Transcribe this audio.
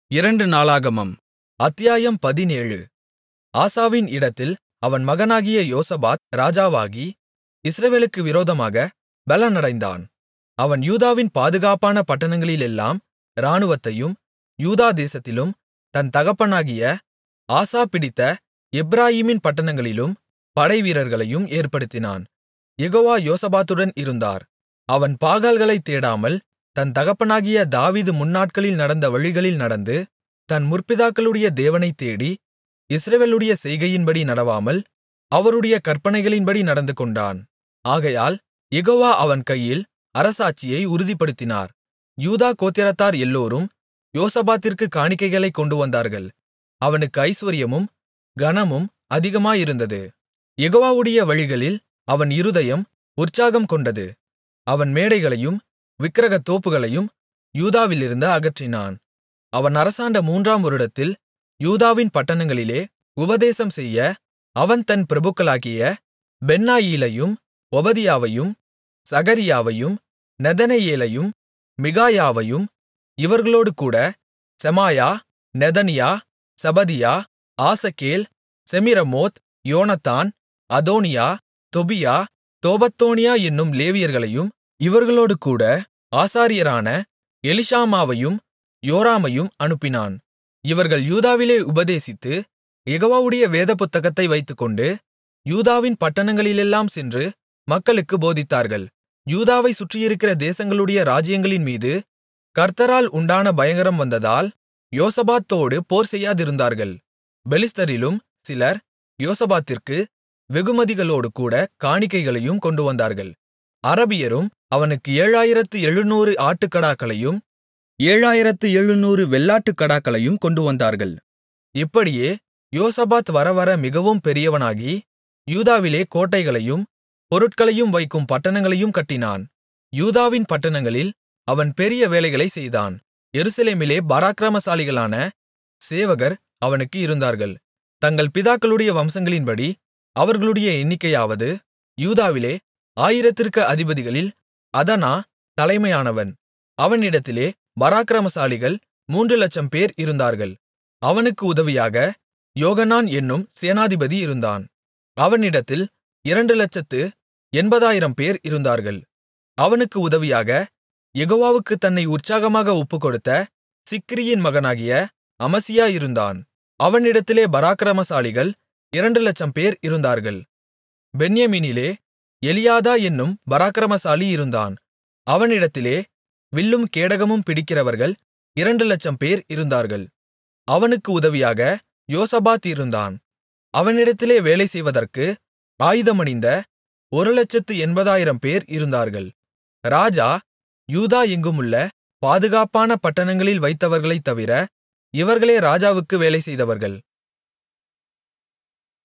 அத்தியாயம் 17. ஆசாவின் இடத்தில் அவன் மகனாகிய யோசபாத் ராஜாவாகி இஸ்ரவேலுக்கு விரோதமாகப் பெலனடைந்தான். அவன் யூதாவின் பாதுகாப்பான பட்டணங்களிலெல்லாம் இராணுவத்தையும் யூதா தேசத்திலும் தன் தகப்பனாகிய ஆசா பிடித்த எப்பிராயீமின் பட்டணங்களிலும் படைவீரர்களையும் ஏற்படுத்தினான். யெகோவா யோசபாத்துடன் இருந்தார். அவன் பாகால்களைத் தேடாமல் தன் தகப்பனாகிய தாவீது முன்னாட்களில் நடந்த வழிகளில் நடந்து, தன் முற்பிதாக்களுடைய தேவனைத் தேடி, இஸ்ரவேலுடைய செய்கையின்படி நடவாமல், அவருடைய கற்பனைகளின்படி நடந்துகொண்டான். ஆகையால் யெகோவா அவன் கையில் அரசாட்சியை உறுதிப்படுத்தினார். யூதா கோத்திரத்தார் எல்லோரும் யோசபாத்திற்குக் காணிக்கைகளைக் கொண்டுவந்தார்கள். அவனுக்கு ஐசுவரியமும் கனமும் அதிகமாயிருந்தது. யெகோவாவுடைய வழிகளில் அவன் இருதயம் உற்சாகம் கொண்டது. அவன் மேடைகளையும் விக்கிரகத் தோப்புகளையும் யூதாவிலிருந்து அகற்றினான். அவன் அரசாண்ட 3ஆம் வருடத்தில் யூதாவின் பட்டணங்களிலே உபதேசம் செய்ய அவன் தன் பிரபுக்களாகிய பென்னாயிலையும் ஒபதியாவையும் சகரியாவையும் நெதனெயேலையும் மிகாயாவையும் இவர்களோடுகூட செமாயா, நெதனியா, செபதியா, ஆசகேல், செமிரமோத், யோனத்தான், அதோனியா, தொபியா, தோபத்தோனியா என்னும் லேவியர்களையும் இவர்களோடுகூட ஆசாரியரான எலிஷாமாவையும் யோராமையும் அனுப்பினான். இவர்கள் யூதாவிலே உபதேசித்து, யெகோவாவுடைய வேதபுத்தகத்தை வைத்துக்கொண்டு யூதாவின் பட்டணங்களிலெல்லாம் சென்று மக்களுக்குப் போதித்தார்கள். யூதாவைச் சுற்றியிருக்கிற தேசங்களுடைய ராஜ்யங்களின்மீது கர்த்தரால் உண்டான பயங்கரம் வந்ததால் யோசபாத்தோடு போர்செய்யாதிருந்தார்கள். பெலிஸ்தரிலும் சிலர் யோசபாத்திற்கு வெகுமதிகளோடுகூட காணிக்கைகளையும் கொண்டுவந்தார்கள். அரபியரும் அவனுக்கு 7700 ஆட்டுக்கடாக்களையும் 7700 வெள்ளாட்டுக்கடாக்களையும் கொண்டுவந்தார்கள். இப்படியே யோசபாத் வரவர மிகவும் பெரியவனாகி, யூதாவிலே கோட்டைகளையும் பொருட்களையும் வைக்கும் பட்டணங்களையும் கட்டினான். யூதாவின் பட்டணங்களில் அவன் பெரிய வேலைகளைச் செய்தான். எருசலேமிலே பராக்கிரமசாலிகளான சேவகர் அவனுக்கு இருந்தார்கள். தங்கள் பிதாக்களுடைய வம்சங்களின்படி அவர்களுடைய எண்ணிக்கையாவது, யூதாவிலே 1000ற்கு அதிபதிகளில் அதனா தலைமையானவன். அவனிடத்திலே பராக்கிரமசாலிகள் 3,00,000 பேர் இருந்தார்கள். அவனுக்கு உதவியாக யோகனான் என்னும் சேனாதிபதி இருந்தான். அவனிடத்தில் 2,80,000 பேர் இருந்தார்கள். அவனுக்கு உதவியாக யெகோவாவுக்குத் தன்னை உற்சாகமாக ஒப்புக்கொடுத்த சிக்ரியின் மகனாகிய அமசியா இருந்தான். அவனிடத்திலே பராக்கிரமசாலிகள் 2,00,000 பேர் இருந்தார்கள். பென்யமீனிலே எலியாதா என்னும் பராக்கிரமசாலி இருந்தான். அவனிடத்திலே வில்லும் கேடகமும் பிடிக்கிறவர்கள் 2,00,000 பேர் இருந்தார்கள். அவனுக்கு உதவியாக யோசபாத் இருந்தான். அவனிடத்திலே வேலை செய்வதற்கு ஆயுதமணிந்த 1,80,000 பேர் இருந்தார்கள். ராஜா யூதா எங்குமுள்ள பாதுகாப்பான பட்டணங்களில் வைத்தவர்களைத் தவிர இவர்களே ராஜாவுக்கு வேலை செய்தவர்கள்.